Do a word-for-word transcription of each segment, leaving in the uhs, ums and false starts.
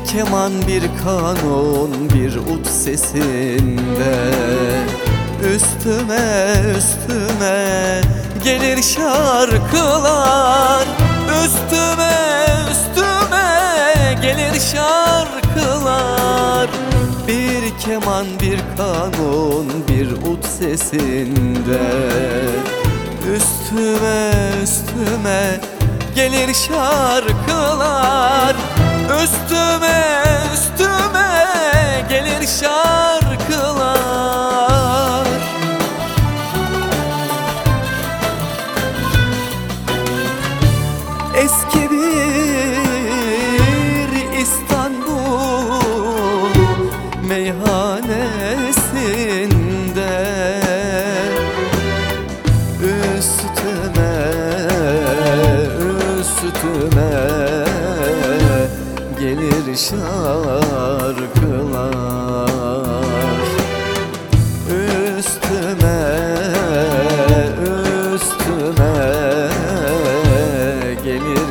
keman, bir kanon, bir ut sesinde üstüme üstüme gelir şarkılar. Üstüme üstüme gelir şarkılar. Bir keman, bir kanon, bir ut sesinde üstüme üstüme gelir şarkılar. Üstüme üstüme gelir şarkılar. Eski bir İstanbul meyhanesinde üstüme üstüme gelir şarkılar. Üstüme üstüme gelir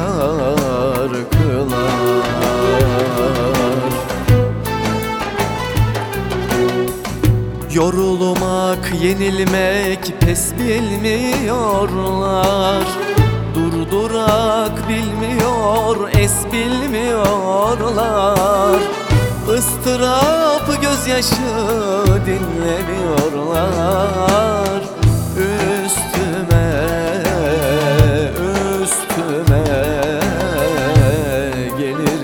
şarkılar. Yorulmak, yenilmek pes bilmiyorlar. Durdurak bilmiyor, es bilmiyorlar. Istırap, gözyaşı dinlemiyorlar. Üstüme üstüme gelir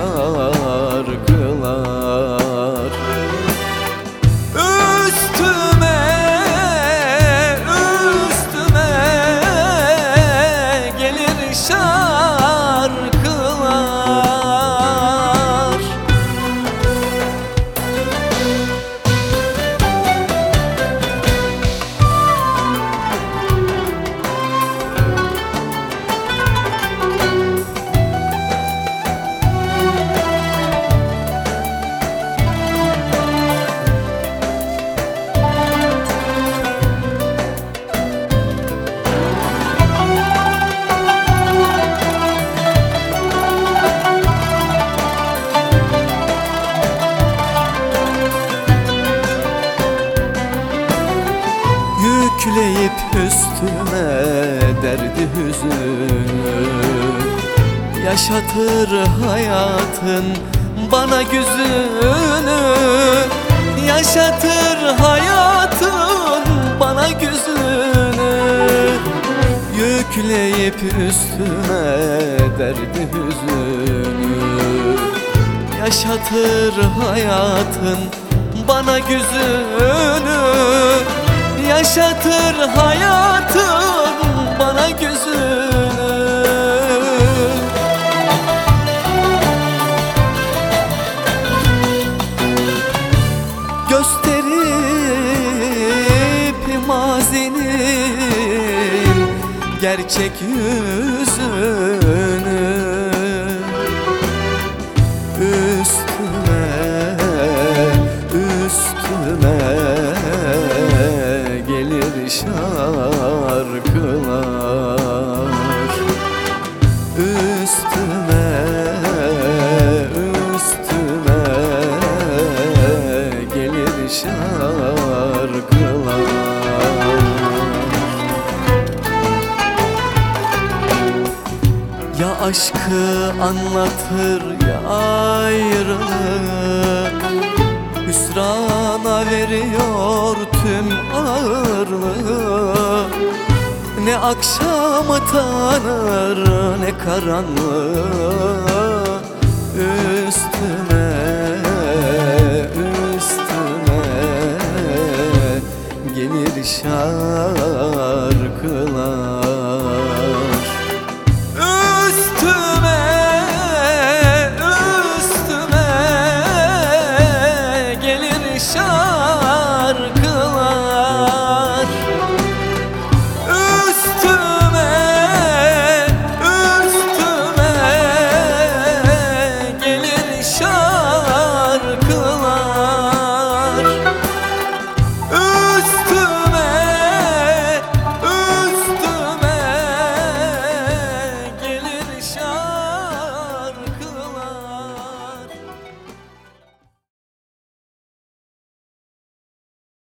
şarkılar. Üstüme üstüme gelir şarkılar. Yükleyip üstüme derdi hüzünü, yaşatır hayatın bana güzünü. Yaşatır hayatın bana güzünü. Yükleyip üstüme derdi hüzünü, yaşatır hayatın bana güzünü. Yaşatır hayatın bana güzünü. Gösterip mazinin gerçek yüzünü. Üstüme üstüme gelir şarkılar. Üstüme üstüme gelir şarkılar. Ya aşkı anlatır ya ayrılık, hüsrana veriyor tüm ağırlığı. Ne akşamı tanır ne karanlığı. Üstüme